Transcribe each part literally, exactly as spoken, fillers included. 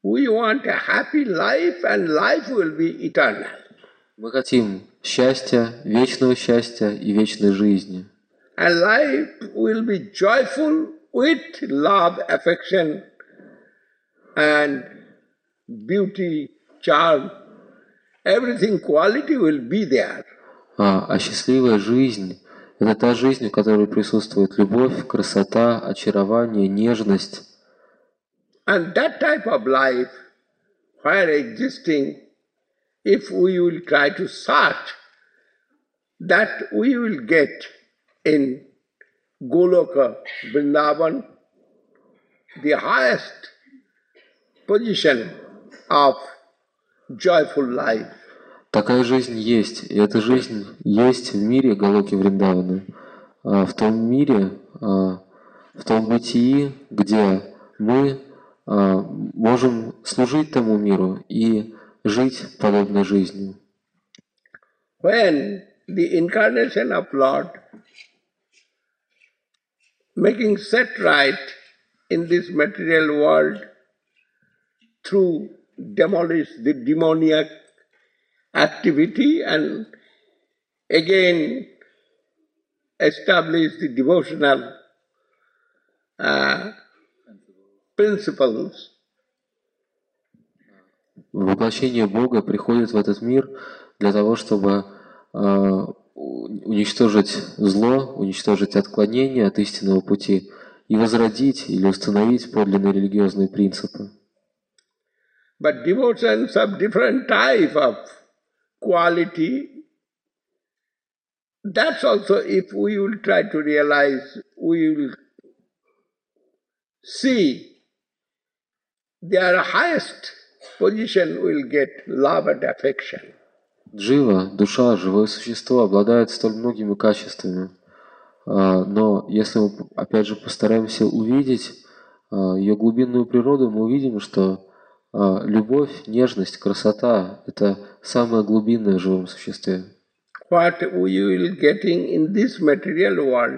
We want a happy life, and life will be eternal. Мы хотим счастья, вечного счастья и вечной жизни. And life will be joyful with love, affection, and beauty, charm. Everything quality will be there. А, а счастливая жизнь – это та жизнь, в которой присутствует любовь, красота, очарование, нежность. And that type of life, where existing, if we will try to search, that we will get in Goloka, Vrindavan, the highest position of joyful life. Такая жизнь есть, и эта жизнь есть в мире Галоки Вриндавана, в том мире, в том бытии, где мы можем служить тому миру и жить подобной жизнью. When the incarnation of Lord making set right in this material world through demolish the demoniac activity and again establish the devotional uh, principles. Воплощение Бога приходит в этот мир для того, чтобы э, уничтожить зло, уничтожить отклонение от истинного пути и возродить или установить подлинные религиозные принципы. But devotions of different type of quality, that's also, if we will try to realize, we will see their highest position will get love and affection. Джива, душа, живое существо, обладает столь многими качествами. Но если мы, опять же, постараемся увидеть ее глубинную природу, мы увидим, что любовь, нежность, красота – это самое глубинное в живом существе. What we will getting in this material world,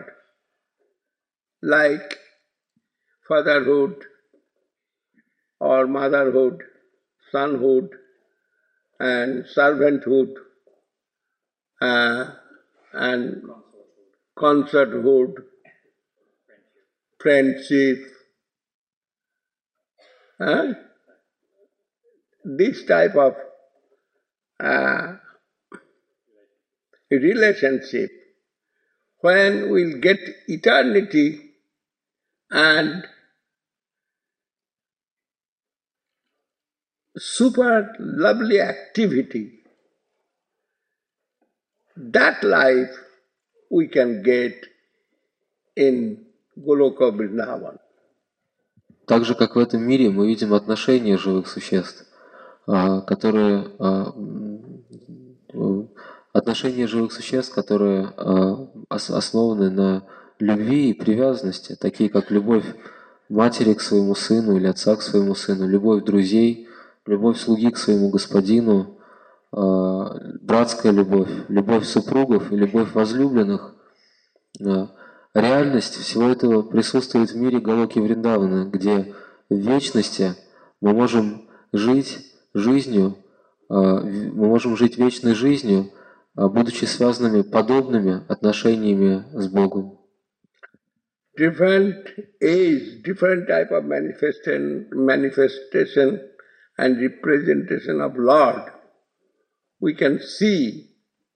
like fatherhood or motherhood, sonhood and servanthood uh, and consorthood, friendship, uh, this type of uh, relationship, when we'll get eternity and super lovely activity, that life we can get in Goloka Vrindavan. Так же, как в этом мире, мы видим отношения живых существ, которые отношения живых существ, которые основаны на любви и привязанности, такие как любовь матери к своему сыну или отца к своему сыну, любовь друзей, любовь слуги к своему господину, братская любовь, любовь супругов и любовь возлюбленных. Реальность всего этого присутствует в мире Галоки Вриндавана, где в вечности мы можем жить жизнью, мы можем жить вечной жизнью, будучи связанными подобными отношениями с Богом. Different age, different type of manifestation, manifestation and representation of Lord, we can see.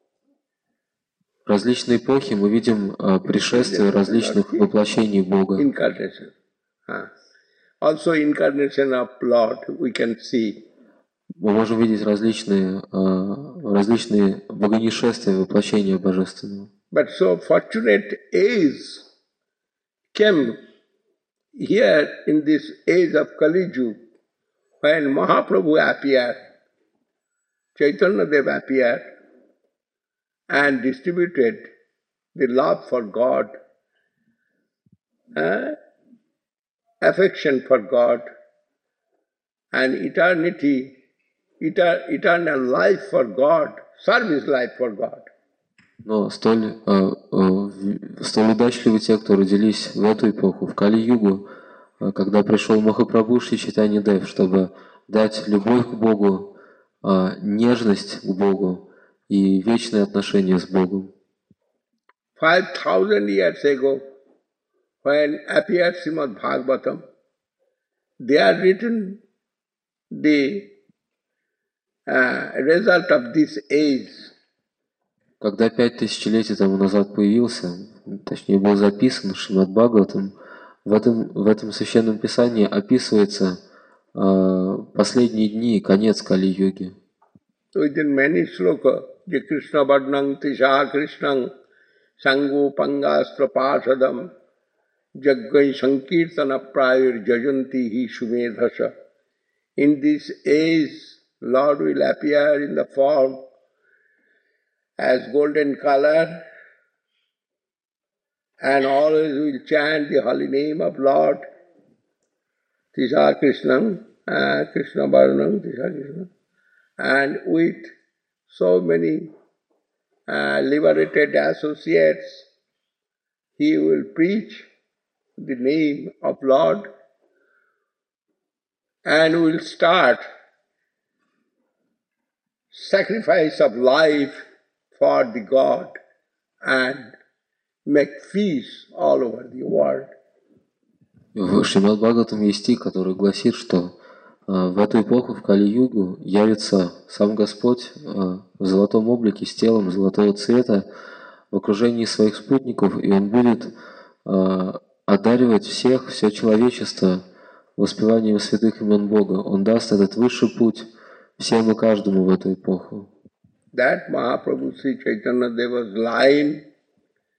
В различные эпохи мы видим пришествие различных воплощений Бога. Incarnation. Also incarnation of Lord we can see. Мы можем видеть различные, различные богонешествия, воплощения Божественного. But so fortunate age came here in this age of Kali Yuga, when Mahaprabhu appeared, Chaitanya Dev appeared, and distributed the love for God, uh, affection for God, and eternity, eter, eternal life for God, service life for God. Но столь, э, э, столь удачливы те, кто родились в эту эпоху, в Кали-югу, когда пришел Махапрабху Шри Чайтанья Дев, чтобы дать любовь к Богу, а, нежность к Богу и вечные отношения с Богом. Five thousand years ago, when appeared Srimad Bhagavatam, there written the uh, result of this age. Когда пять тысячелетий тому назад появился, точнее был записан Шримад Бхагаватам, в этом, в этом священном писании описывается э, последние дни, конец Кали-йоги. Within many sloka, the Krishna Varnang Tisha Krishnang Sango Pangastra Pasadam Jaggai Sankirtana Prayur Jajanti Hi Sumedhasa. In this age, Lord will appear in the form as golden color, and always will chant the holy name of Lord, Tisha Krishnam, uh, Krishna Varnam, Tisha Krishna, and with so many uh, liberated associates, he will preach the name of Lord and will start sacrifice of life for the God and make peace all over the world. В Шримад Бхагаватам есть стих, который гласит, что э, в эту эпоху, в Кали-югу, явится сам Господь э, в золотом облике с телом золотого цвета в окружении своих спутников, и Он будет э, одаривать всех, все человечество воспеванием святых имен Бога. Он даст этот высший путь всем и каждому в эту эпоху. That Mahaprabhu Sri Chaitanya Deva's line